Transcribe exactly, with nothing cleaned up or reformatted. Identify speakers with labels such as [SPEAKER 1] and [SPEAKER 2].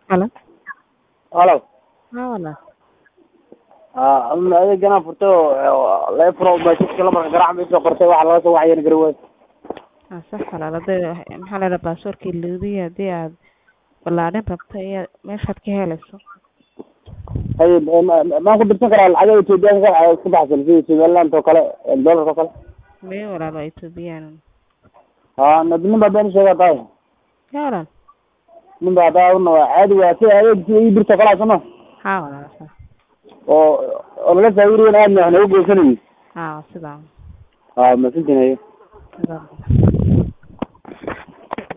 [SPEAKER 1] Halo.
[SPEAKER 2] Halo.
[SPEAKER 1] Haa walaal.
[SPEAKER 2] Ah, ama adeegana furto la furo baashid kala marka garaac bay soo qortay waxa laga soo waxyeen garwaay.
[SPEAKER 1] Ah sax walaal hada maxaa la rabaa baasaboorkii luudiya hadii aad ballaarin rabto iyo meeshaad ka helayso.
[SPEAKER 2] Hay ma ku dirsan karaa lacag Itoobiya ka ay ku baxsan si Soomaaliland oo kale dollar oo kale.
[SPEAKER 1] Mee walaal waa Itoobiyaan.
[SPEAKER 2] Ah nadin baa been sheegay taay.
[SPEAKER 1] Yaa walaal.
[SPEAKER 2] Nin baa daawna waa caadi waa si adeeg ii dirta kala sama.
[SPEAKER 1] Haa walaal sax.
[SPEAKER 2] oo oo laga saawiriyay aad ma u geesanay.
[SPEAKER 1] Haa sidaa.
[SPEAKER 2] Ah ma sintinay.
[SPEAKER 1] Sidaa.